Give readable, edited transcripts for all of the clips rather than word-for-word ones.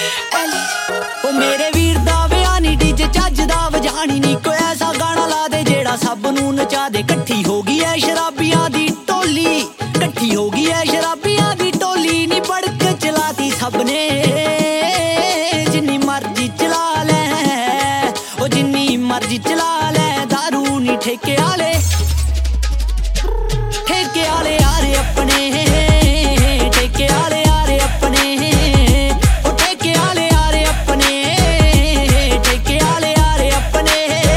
ओ मेरे वीर दा विआह नी डीजे चज दा वजानी नी कोई ऐसा गाना ला दे जेड़ा सब नू नचा दे। कट्ठी हो गई है शराबियां दी टोली, कट्ठी हो गई है शराबियां दी टोली नी बड़क चलाती सबने जिन्नी मर्जी चला ले, ओ जिन्नी मर्जी चला ले दारू नी ठेके आले यारे अपने ठेके आले यारे अपने ओ ठेके आले यारे अपने ठेके आले यारे अपने।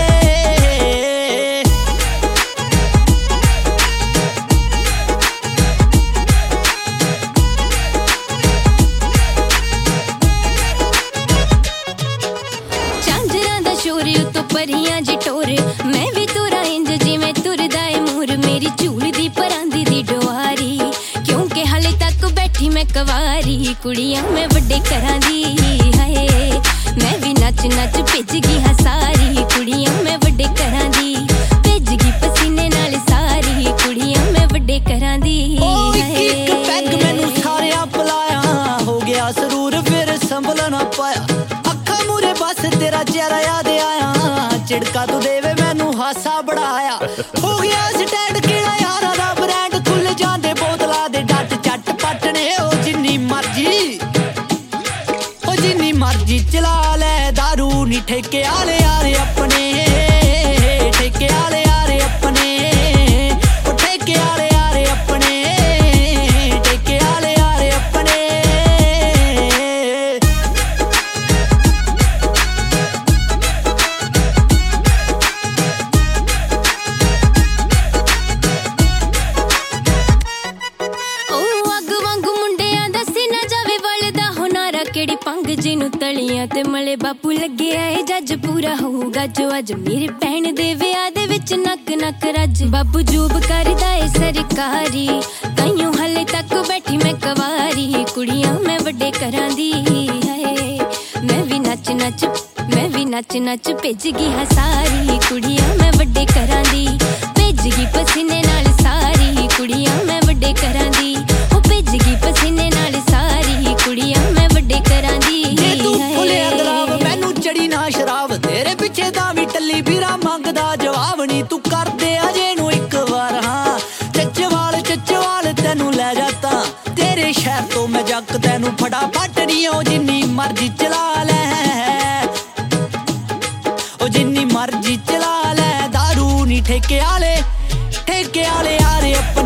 झांजरां दा शोर उत्तों परियां जी टोर मैं भी तुरा इंज जिवें तुरदा ए मूर मेरी झूलदी परांदी दी डोआरी क्योंकि हाले तक बैठी मैं कवारी कुड़ियां मैं वड्डे घरां दी हाय मैं भी नच नच भिज गई हां सारी कुड़ियां मैं वड्डे घरां दी भिज गई पसीने नाल सारी कुड़ियां मैं वड्डे घरां दी एक पैग मैनू सारियां पलाया हो गया सरूर फिर संभल ना पाया अखा मूरे बस तेरा चेहरा याद आया चिड़का तू देवे मैनू हासा बढ़ाया हो गया स्टैंड केड़ा यारा दा ब्रांड खुल जांदे बोतला दे डट चट पटने ओ जिन्नी मर्जी चला ले दारू नी ठेके आले यारे अपने ठेके आले यारे अपने ओ ठेके आले यारे अपने ठेके आले यारे अपने। केड़ी पंग जिनू तलियां ते मले बापू लगे आए जज पूरा होगा जो अज मेरे भैन दे विआह दे विच नक नक रज बाबू जूब करदा ए सरकारी ताइयों हले तक बैठी मैं कवारी कुड़ियां मैं वड्डे घरां दी हाय मैं भी नच नच भिज गई हां सारी कुड़ियां मैं वड्डे घरां दी भिज गई पसीने नाल सारी कुड़ियां मैं वड्डे घरां दी ओ भिज गई पसीने नाल सारी कुड़ियां मैं वड्डे घरां दी। तू फुलिया गलाव मैनू चढ़ी ना शराब तेरे पिछे दा भी टल्ली बीरा मंगदा जवाब नी तू कर दे अजे नू एक बार हाँ चचवाल तेनू ले जाता तेरे शहर तो मैं जग तेनू फटाफट नी ओ जिन्नी मर्जी चला ले ओ जिन्नी मर्जी चला ले दारू नी ठेके आले यारे अपने।